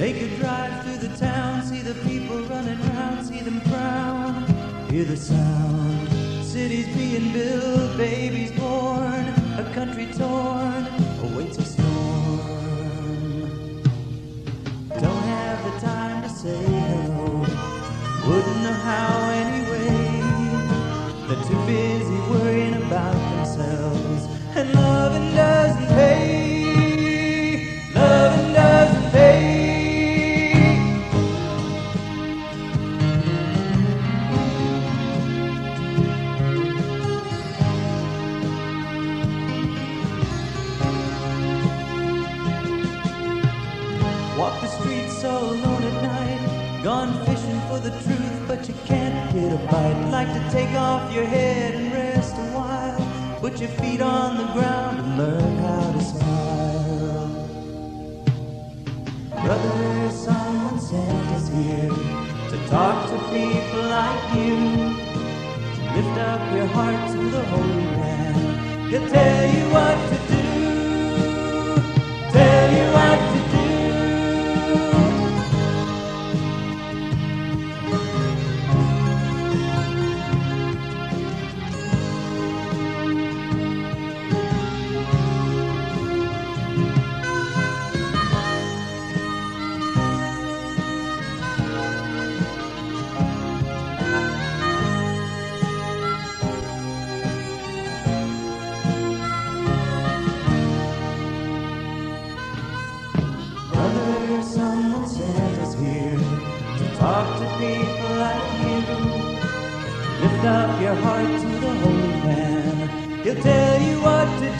Take a drive through the town, see the people running round, see them frown, hear the sound. Cities being built, babies born, a country torn awaits a storm. Don't have the time to say hello, wouldn't know how anyway. They're too busy worrying about themselves, and loving doesn't pay. Loving doesn't pay. Walk the streets all alone at night, gone fishing for the truth, but you can't get a bite. Like to take off your head and rest a while, put your feet on the ground and learn how to smile. Brother, someone sent us here to talk to people like you, to lift up your heart to the Holy Man. He'll tell you what to do, tell you what to do. Someone sent us here to talk to people like you. Lift up your heart to the Holy Man. He'll tell you what to